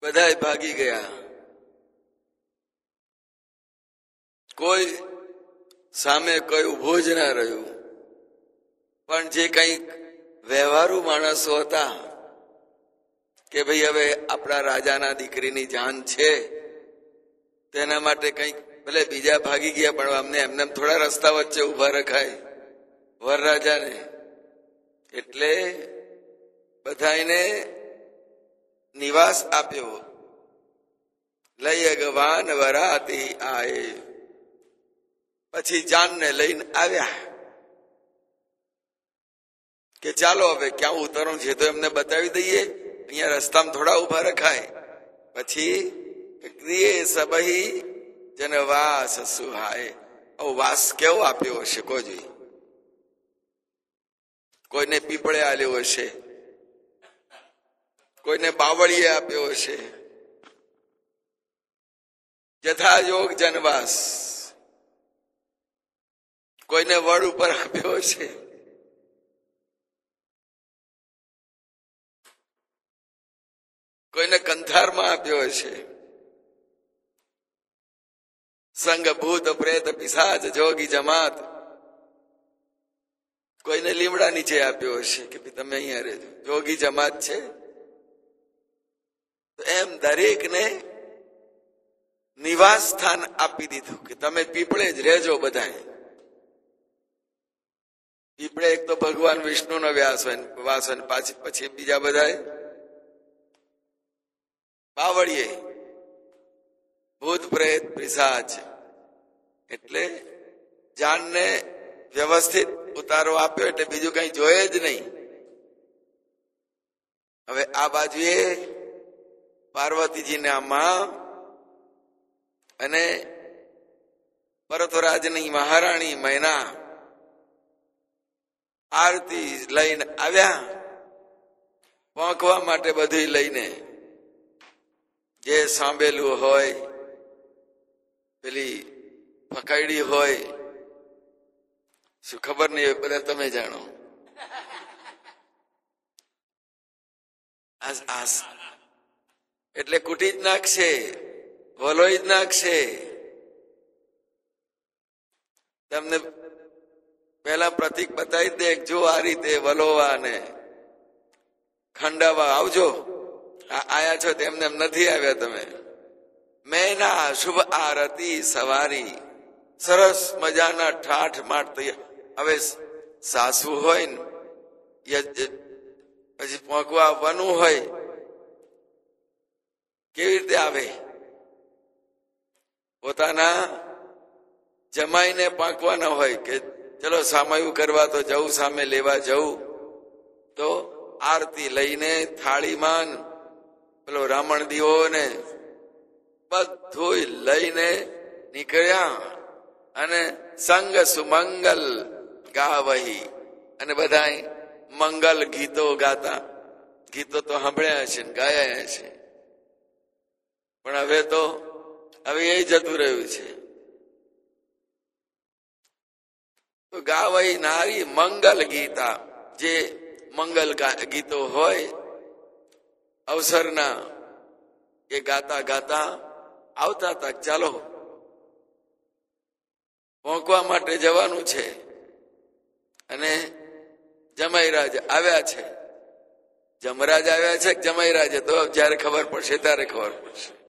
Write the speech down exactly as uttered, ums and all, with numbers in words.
બધાય ભાગી ગયા. કોઈ સામે કોઈ ઉભો જ ના રહ્યું. પણ જે કંઈક વ્યવહારુ માણસો હતા કે ભાઈ હવે આપણા રાજાના દીકરીની જાન છે, તેના માટે કંઈક ભલે બીજા ભાગી ગયા પણ અમને એમને થોડા રસ્તા વચ્ચે ઉભા રખાય વરરાજાને. એટલે બધાને નિવાસ આપ્યો. લઈ અગવાન વરાતી આએ. પછી જાનને લઈને આવ્યા કે ચાલો હવે ક્યાં ઉતરવું છે તો એમને બતાવી દઈએ, અહીંયા રસ્તામાં થોડા ઉભા રખાય. પછી ક્રિયે સબહી જનવાસ સુહાય. વાસ કેવો આપ્યો હશે કોઈ જોઈ? કોઈને પીપળે આલ્યો હશે, કોઈને બાવળીએ આપ્યો હશે. જથા યોગ જનવાસ. કોઈને વડ ઉપર આપ્યો હશે, કોઈને કંથારમાં આપ્યો હશે. સંઘ ભૂત પ્રેત પિશાચ જોગી જમાત. કોઈને લીમડા નીચે આપ્યો હશે કે તમે અહીંયા રહેજો, જોગી જમાત છે. તો એમ દરેકને નિવાસ સ્થાન આપી દીધું કે તમે પીપળે જ રહેજો. બધા પીપળે એક તો ભગવાન વિષ્ણુ નો વ્યાસ હોય વાસ હોય, પાછી પછી બીજા બધા બાવળીએ ભૂત પ્રેત પિશાચ. એટલે જાનને વ્યવસ્થિત ઉતારો આપ્યો એટલે બીજું કઈ જોઈએ જ નહીં. હવે આ બાજુએ પાર્વતીજીના માં અને પરતરાજની મહારાણી મૈના આરતી લઈને આવ્યા. પહોંચવા માટે બધું લઈને, જે સાંભળેલું હોય, પેલી પકડી હોય, શું ખબર નહીં હોય, બધા તમે જાણો. એટલે કુટી જ નાખશે, વલોઈ જ નાખશે. તમને પેલા પ્રતિક બતાવી દે, જો આ રીતે વલોવા ને ખંડાવા આવજો. આયા છો તેમને એમ નથી આવ્યા તમે. મેના શુભ આરતી સવારી. સરસ મજાના ઠાઠ માઠ તૈયાર. હવે સાસુ હોય ને પછી પહોંચવા આવવાનું હોય, કેવી રીતે આવે? પોતાના જમાઈને પાંકવાના હોય કે ચલો સામયું કરવા તો જવું, સામે લેવા જવું. તો આરતી લઈને થાળીમાં પેલો રામણ દીવો ને બધું લઈને નીકળ્યા અને સંગ સુમંગલ ગાવહી. અને બધા મંગલ ગીતો ગાતા. ગીતો તો સાંભળ્યા છે, ગાયા છે, પણ હવે તો હવે એ જતું રહ્યું છે. તો ગાવહી નારી મંગલ ગીતા. જે મંગલ ગીતો હોય અવસરના, એ ગાતા ગાતા આવતા હતા. ચાલો પહોંચવા માટે જવાનું છે. અને જમાઈરાજ આવ્યા છે. જમરાજ આવ્યા છે કે જમાઈરાજ? તો જયારે ખબર પડશે ત્યારે ખબર પડશે.